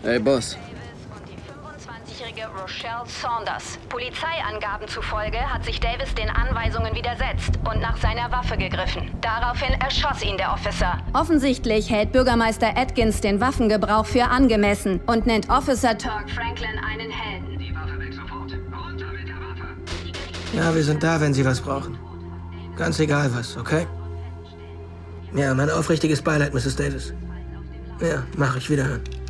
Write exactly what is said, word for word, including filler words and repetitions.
Hey, Boss. Und die fünfundzwanzigjährige Rochelle Saunders. Polizeiangaben zufolge hat sich Davis den Anweisungen widersetzt und nach seiner Waffe gegriffen. Daraufhin erschoss ihn der Officer. Offensichtlich hält Bürgermeister Atkins den Waffengebrauch für angemessen und nennt Officer Turk Franklin einen Helden. Die Waffe weg sofort. Runter mit der Waffe. Ja, wir sind da, wenn Sie was brauchen. Ganz egal was, okay? Ja, mein aufrichtiges Beileid, Misses Davis. Ja, mach ich wiederhören.